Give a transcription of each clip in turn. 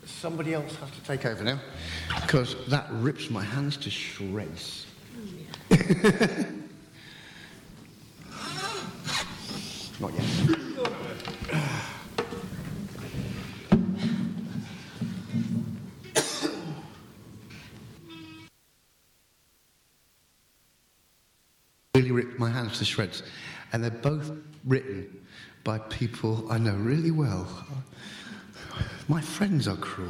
somebody else has to take over now, because that rips my hands to shreds. Not yet. Really ripped my hands to shreds, and they're both written by people I know really well. My friends are cruel.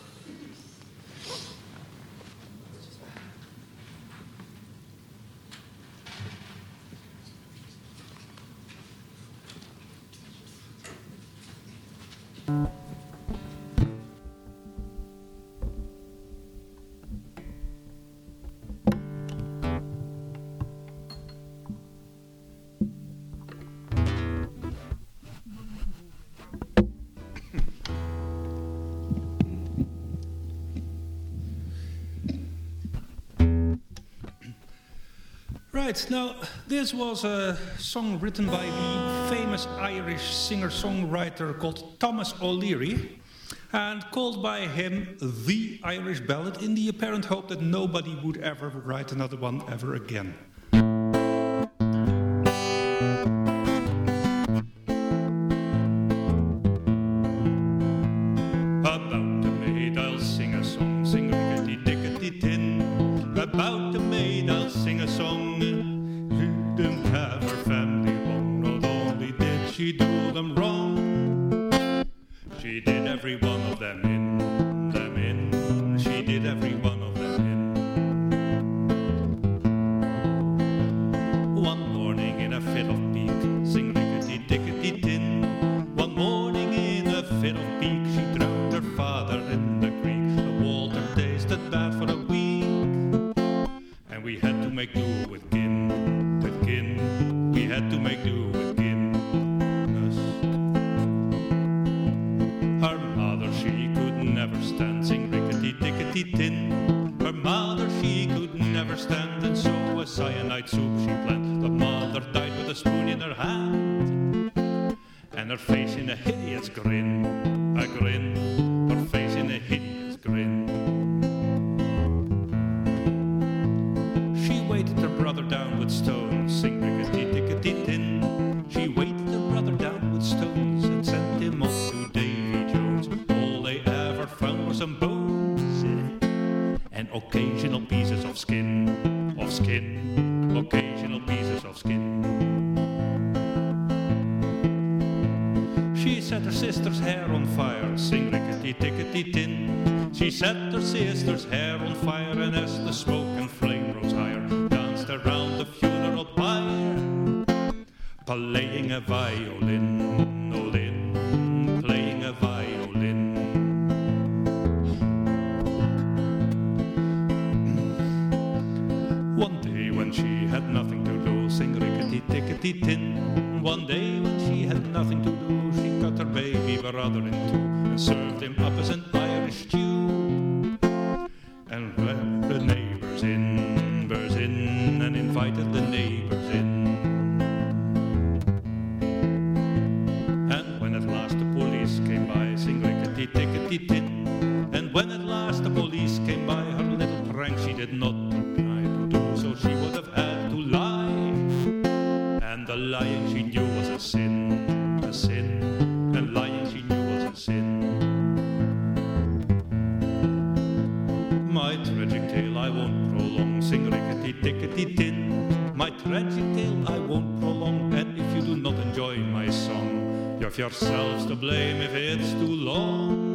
Right, now this was a song written by the famous Irish singer-songwriter called Thomas O'Leary, and called by him the Irish ballad, in the apparent hope that nobody would ever write another one ever again. About a maid I'll sing a song, sing rickety-dickety-tin. About a maid I'll sing a song. She didn't have her family long, not only did she do them wrong, she did every one of them in. She did every one of them in. One morning in a fit of pique, sing rickety-dickety-tin. One morning in a fit of pique, she drowned her father in the creek. The water tasted bad for a week, and we had to make do with gin. We had to make do with Guinness. Her mother, she could never stand, sing rickety-dickety-tin. Her mother, she could never stand, and so a cyanide soup she planned. The mother died with a spoon in her hand, and her face in a hideous grin. A grin, her face in a hideous grin. She weighted her brother down with stones, sing rickety-dickety-tin. She weighted her brother down with stones and sent him off to Davy Jones. All they ever found were some bones and occasional pieces of skin, occasional pieces of skin. She set her sister's hair on fire, sing rickety-dickety-tin. She set her sister's hair on fire, and as the smoke and flame rose higher, danced around the funeral pyre, playing a violin, playing a violin. One day when she had nothing to do, sing rickety-dickety-tin. One day when she had nothing to do, she cut her baby brother in two and served him up as an Irish stew, and let the neighbors in, and invited the neighbors in. And when at last the police came by, sing rickety-dickety-tin. And when at last the police came by, her little prank she did not deny to do, so she would have had to lie. And the lying she knew was a sin, and lying she knew was a sin. My tragic tale I won't prolong, sing rickety-dickety-tin. My tragic tale I won't prolong, and if you do not enjoy my song, you have yourselves to blame if it's too long.